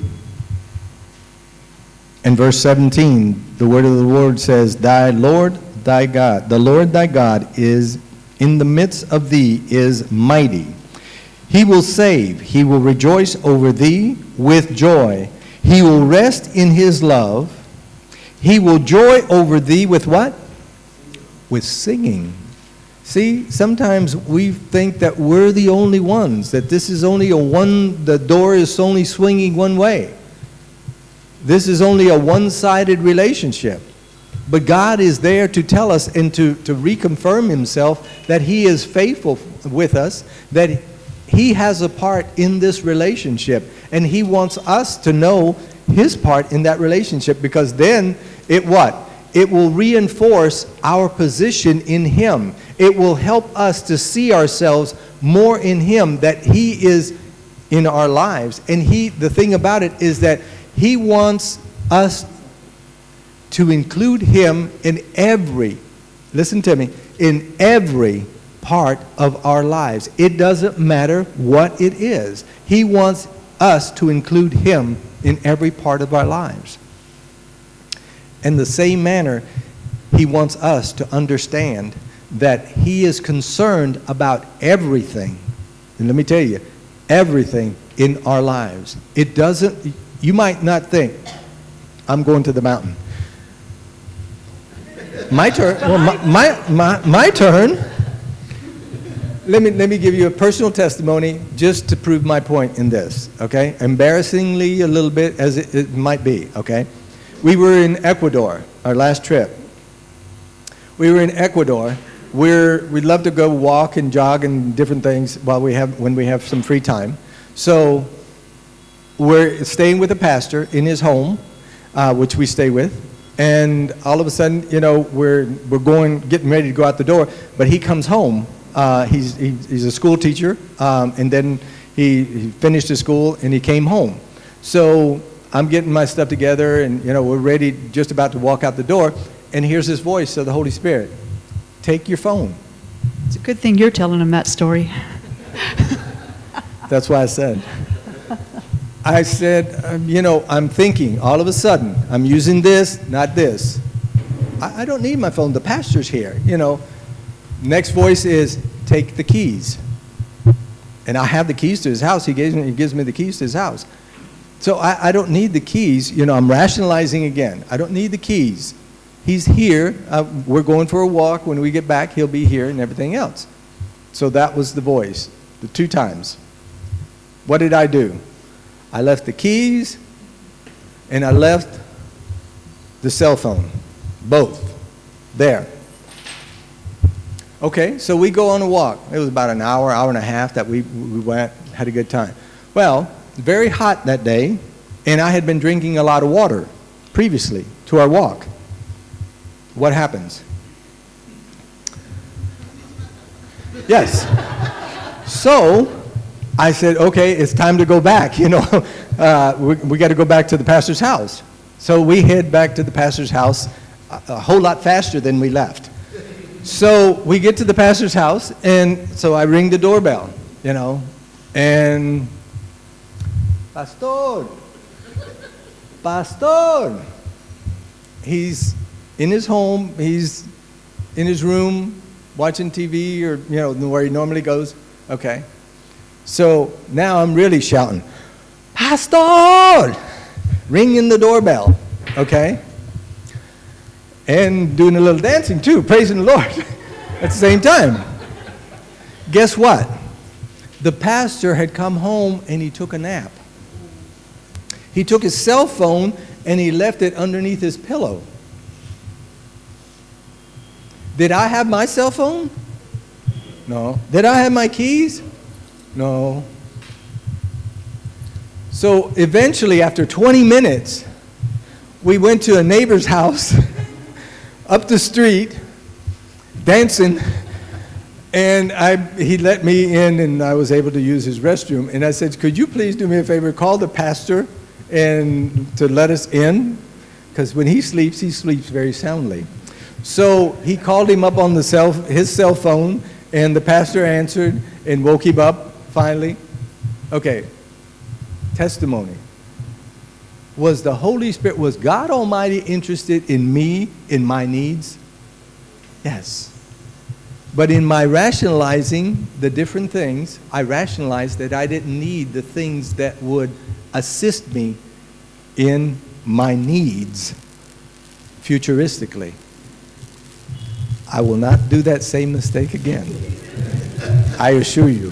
and verse 17. The word of the Lord says, Thy Lord, thy God, the Lord thy God is in the midst of thee is mighty. He will save. He will rejoice over thee with joy. He will rest in his love. He will joy over thee with what? With singing. See, sometimes we think that we're the only ones, that this is only the door is only swinging one way. This is only a one-sided relationship. But God is there to tell us and to reconfirm Himself that He is faithful with us, that He has a part in this relationship, and He wants us to know His part in that relationship, because then it what? It will reinforce our position in Him. It will help us to see ourselves more in Him, that He is in our lives. And the thing about it is that He wants us to include Him in listen to me, in every part of our lives. It doesn't matter what it is. He wants us to include Him in every part of our lives. In the same manner, He wants us to understand that He is concerned about everything. And let me tell you, everything in our lives. It doesn't, you might not think, I'm going to the mountain. My turn. Well, my turn. Let me give you a personal testimony just to prove my point in this, okay? Embarrassingly a little bit as it might be, okay? We were in Ecuador, our last trip. We were in Ecuador. We'd love to go walk and jog and different things when we have some free time. So we're staying with a pastor in his home, which we stay with. And all of a sudden, you know, we're getting ready to go out the door, but he comes home. He's a school teacher, and then he finished his school and he came home. So I'm getting my stuff together, and you know, we're ready, just about to walk out the door, and here's this voice of the Holy Spirit: take your phone. It's a good thing you're telling him that story. That's why I said, you know, I'm thinking all of a sudden, I'm using this, not this. I don't need my phone. The pastor's here, you know. Next voice is, take the keys. And I have the keys to his house. He gives me the keys to his house. So I don't need the keys. You know, I'm rationalizing again. I don't need the keys. He's here. We're going for a walk. When we get back, he'll be here and everything else. So that was the voice, the 2 times. What did I do? I left the keys and I left the cell phone. Both. There. Okay, so we go on a walk. It was about an hour and a half that we went, had a good time. Well, very hot that day, and I had been drinking a lot of water previously to our walk. What happens? Yes. So I said, okay, it's time to go back. You know, we got to go back to the pastor's house. So we head back to the pastor's house a whole lot faster than we left. So we get to the pastor's house, and so I ring the doorbell, you know, and Pastor, he's in his home, he's in his room watching TV, or, you know, where he normally goes. Okay. So now I'm really shouting, Pastor! Ringing the doorbell, okay? And doing a little dancing too, praising the Lord at the same time. Guess what? The pastor had come home and he took a nap. He took his cell phone and he left it underneath his pillow. Did I have my cell phone? No. Did I have my keys? No. So eventually, after 20 minutes, we went to a neighbor's house up the street, dancing, and he let me in, and I was able to use his restroom. And I said, could you please do me a favor, call the pastor and to let us in? Because when he sleeps very soundly. So he called him up on his cell phone, and the pastor answered and woke him up finally. Okay, testimony. Was the Holy Spirit, was God Almighty interested in me, in my needs? Yes. But in my rationalizing the different things, I rationalized that I didn't need the things that would assist me in my needs futuristically. I will not do that same mistake again. I assure you.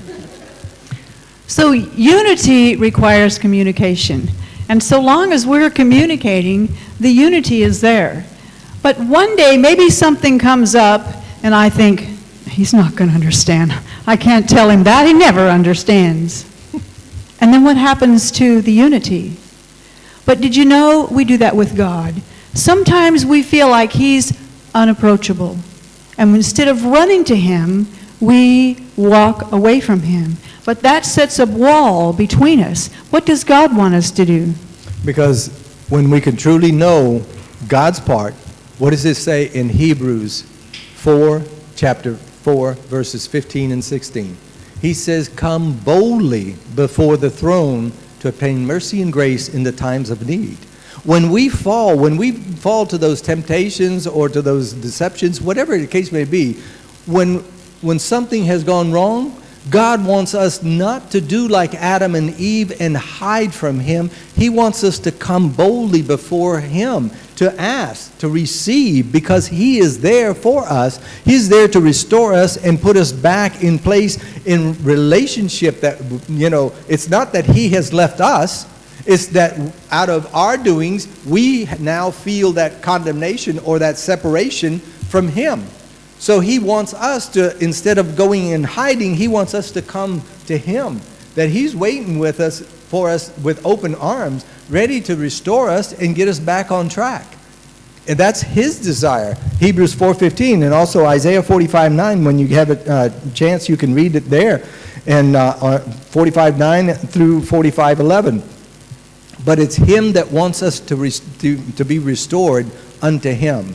So unity requires communication. And so long as we're communicating, the unity is there. But one day, maybe something comes up, and I think, he's not going to understand. I can't tell him that. He never understands. And then what happens to the unity? But did you know we do that with God? Sometimes we feel like he's unapproachable. And instead of running to him, we walk away from him. But that sets a wall between us. What does God want us to do? Because when we can truly know God's part, what does it say in Hebrews 4, chapter 4, verses 15 and 16? He says, come boldly before the throne to obtain mercy and grace in the times of need. When we fall to those temptations or to those deceptions, whatever the case may be, when something has gone wrong, God wants us not to do like Adam and Eve and hide from him. He wants us to come boldly before him, to ask, to receive, because he is there for us. He's there to restore us and put us back in place in relationship that, it's not that he has left us. It's that out of our doings, we now feel that condemnation or that separation from him. So he wants us to, instead of going and hiding, he wants us to come to him. That he's waiting for us with open arms, ready to restore us and get us back on track. And that's his desire. Hebrews 4:15 and also Isaiah 45:9. When you have a chance, you can read it there. And 45:9 through 45:11. But it's him that wants us to be restored unto him.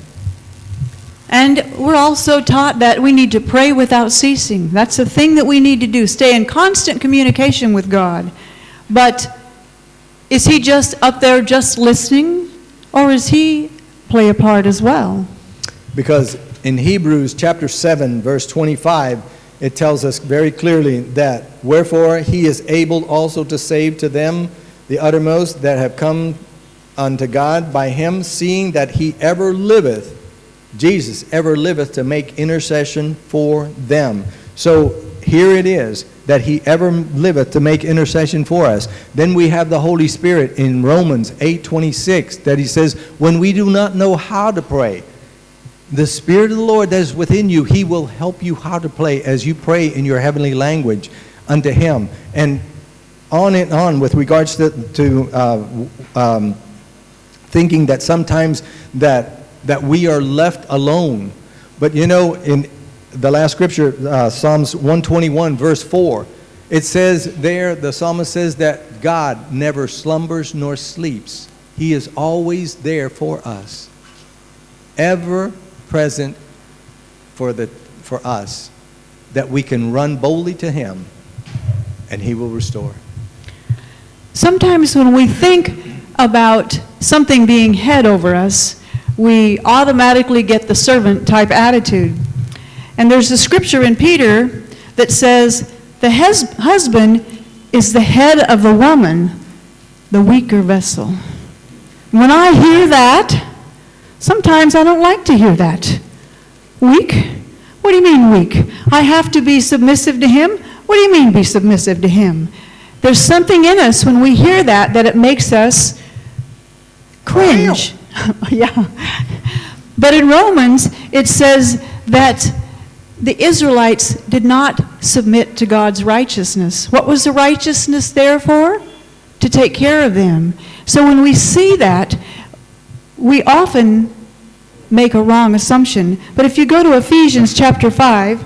And we're also taught that we need to pray without ceasing. That's the thing that we need to do, stay in constant communication with God. But is he just up there just listening, or is he play a part as well? Because in Hebrews chapter 7, verse 25, it tells us very clearly that, wherefore he is able also to save to them the uttermost that have come unto God by him, seeing that he ever liveth, Jesus ever liveth to make intercession for them. So here it is, that he ever liveth to make intercession for us. Then we have the Holy Spirit in Romans 8:26, that he says, when we do not know how to pray, the Spirit of the Lord that is within you, he will help you how to pray as you pray in your heavenly language unto him. And on with regards to thinking that sometimes that we are left alone. But in the last scripture, Psalms 121, verse 4, it says there, the psalmist says that God never slumbers nor sleeps. He is always there for us, ever present for us, that we can run boldly to him and he will restore. Sometimes when we think about something being head over us, we automatically get the servant type attitude. And there's a scripture in Peter that says the husband is the head of the woman, the weaker vessel. When I hear that, sometimes I don't like to hear that. Weak? What do you mean weak? I have to be submissive to him? What do you mean be submissive to him? There's something in us when we hear that it makes us cringe. Yeah. But in Romans, it says that the Israelites did not submit to God's righteousness. What was the righteousness there for? to take care of them. So when we see that, we often make a wrong assumption. But if you go to Ephesians chapter 5,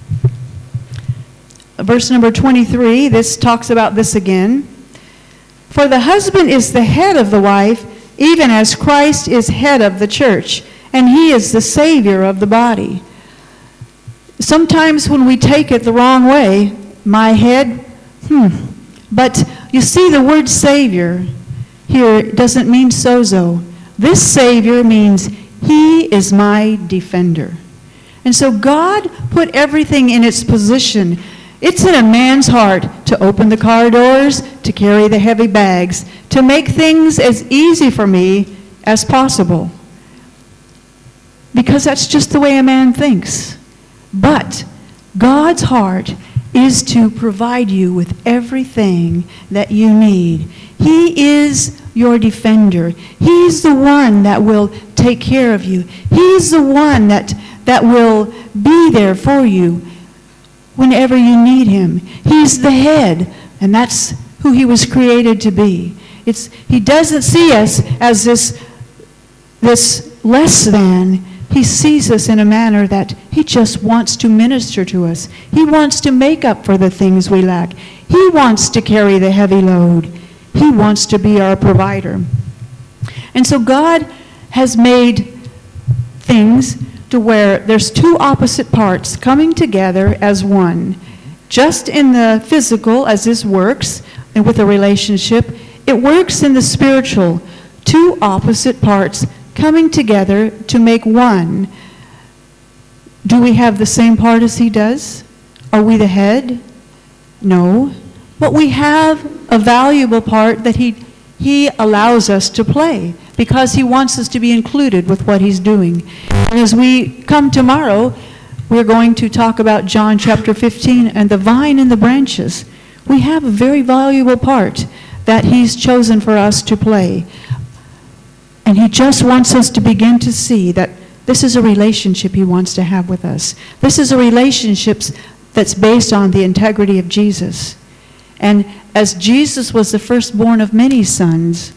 verse number 23, this talks about this again. For the husband is the head of the wife, even as Christ is head of the church, and he is the Savior of the body. Sometimes when we take it the wrong way, my head, But you see the word Savior here doesn't mean sozo. This Savior means he is my defender. And so God put everything in its position. It's in a man's heart to open the car doors, to carry the heavy bags, to make things as easy for me as possible. Because that's just the way a man thinks. But God's heart is to provide you with everything that you need. He is your defender. He's the one that will take care of you. He's the one that will be there for you whenever you need him. He's the head, and that's who he was created to be. He doesn't see us as this less than. He sees us in a manner that he just wants to minister to us. He wants to make up for the things we lack. He wants to carry the heavy load. He wants to be our provider. And so God has made things to where there's two opposite parts coming together as one. Just in the physical, as this works, and with a relationship, it works in the spiritual. Two opposite parts coming together to make one. Do we have the same part as he does? Are we the head? No. But we have a valuable part that he allows us to play because he wants us to be included with what he's doing. And as we come tomorrow, we're going to talk about John chapter 15 and the vine and the branches. We have a very valuable part that he's chosen for us to play. And he just wants us to begin to see that this is a relationship he wants to have with us. This is a relationship that's based on the integrity of Jesus. And as Jesus was the firstborn of many sons,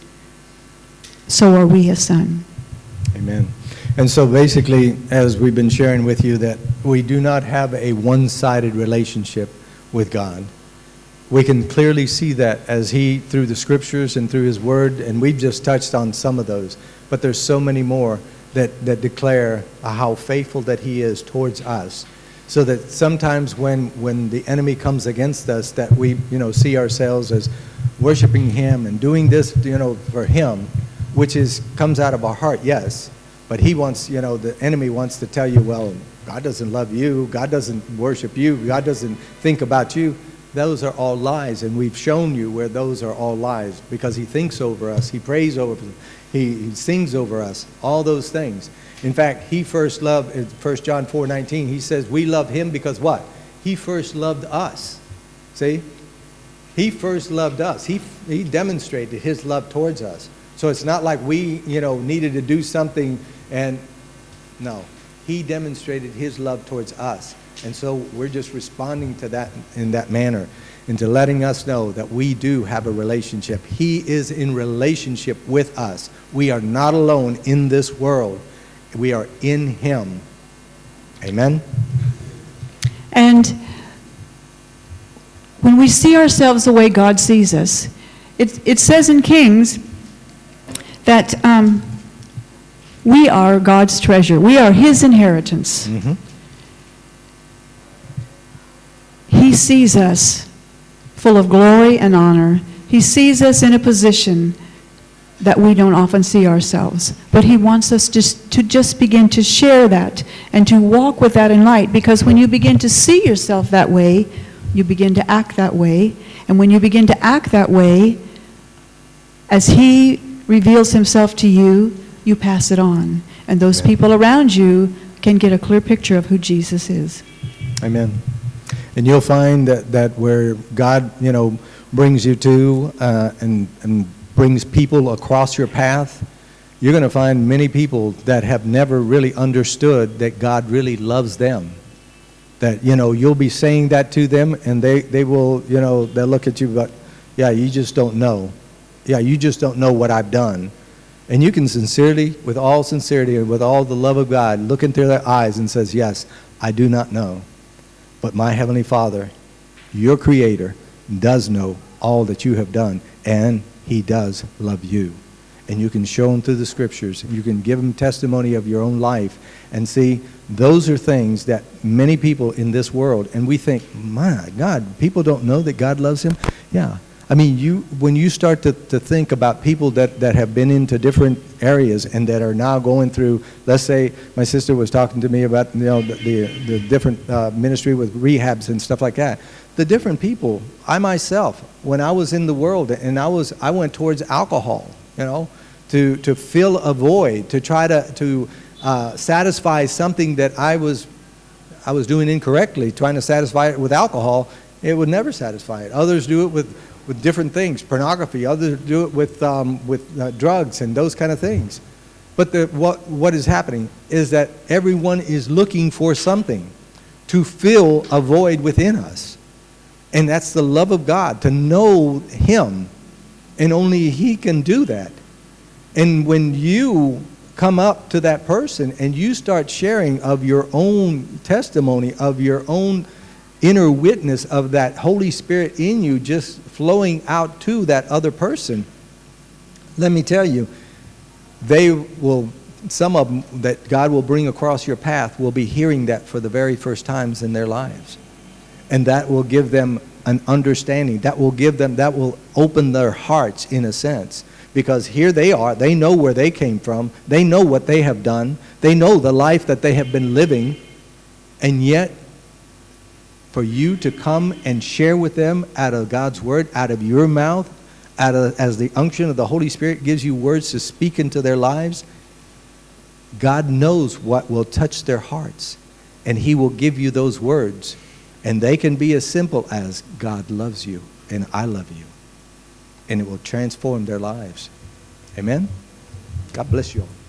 so are we a son. Amen. And so basically, as we've been sharing with you, that we do not have a one-sided relationship with God. We can clearly see that as he, through the scriptures and through his word, and we've just touched on some of those, but there's so many more that declare how faithful that he is towards us. So that sometimes when the enemy comes against us, that we, see ourselves as worshiping him and doing this, for him, which comes out of our heart, yes. But he wants, the enemy wants to tell you, well, God doesn't love you, God doesn't worship you, God doesn't think about you. Those are all lies, and we've shown you where those are all lies, because he thinks over us, he prays over us, he sings over us, all those things. In fact, he first loved, in 1 John 4:19, he says we love him because what? He first loved us. See? He first loved us. He demonstrated his love towards us. So it's not like we, needed to do something, and no. He demonstrated his love towards us. And so we're just responding to that in that manner, into letting us know that we do have a relationship. He is in relationship with us. We are not alone in this world. We are in him. Amen? And when we see ourselves the way God sees us, it says in Kings that we are God's treasure. We are his inheritance. Mm-hmm. He sees us full of glory and honor. He sees us in a position that we don't often see ourselves. But he wants us to just begin to share that and to walk with that in light. Because when you begin to see yourself that way, you begin to act that way. And when you begin to act that way, as he reveals himself to you, you pass it on. And those people around you can get a clear picture of who Jesus is. Amen. And you'll find that where God, brings you to and brings people across your path, you're going to find many people that have never really understood that God really loves them. That, you'll be saying that to them, and they will, they'll look at you, but, yeah, you just don't know. Yeah, you just don't know what I've done. And you can sincerely, with all sincerity and with all the love of God, look into their eyes and says, yes, I do not know. But my Heavenly Father, your Creator, does know all that you have done, and He does love you. And you can show them through the Scriptures. You can give them testimony of your own life. And see, those are things that many people in this world, and we think, my God, people don't know that God loves him? Yeah. I mean, when you start to think about people that have been into different areas and that are now going through, let's say my sister was talking to me about, the different ministry with rehabs and stuff like that. The different people, I myself, when I was in the world and I went towards alcohol, to fill a void, to try to satisfy something that I was doing incorrectly, trying to satisfy it with alcohol. It would never satisfy it. Others do it with different things, pornography. Others do it with drugs and those kind of things. But what is happening is that everyone is looking for something to fill a void within us. And that's the love of God, to know Him. And only He can do that. And when you come up to that person and you start sharing of your own testimony, of your own inner witness of that Holy Spirit in you just flowing out to that other person, let me tell you, some of them that God will bring across your path will be hearing that for the very first times in their lives. And that will give them an understanding. That will open their hearts in a sense. Because here they are, they know where they came from, they know what they have done, they know the life that they have been living, and yet for you to come and share with them out of God's Word, out of your mouth, as the unction of the Holy Spirit gives you words to speak into their lives, God knows what will touch their hearts, and He will give you those words, and they can be as simple as, God loves you, and I love you. And it will transform their lives. Amen? God bless you all.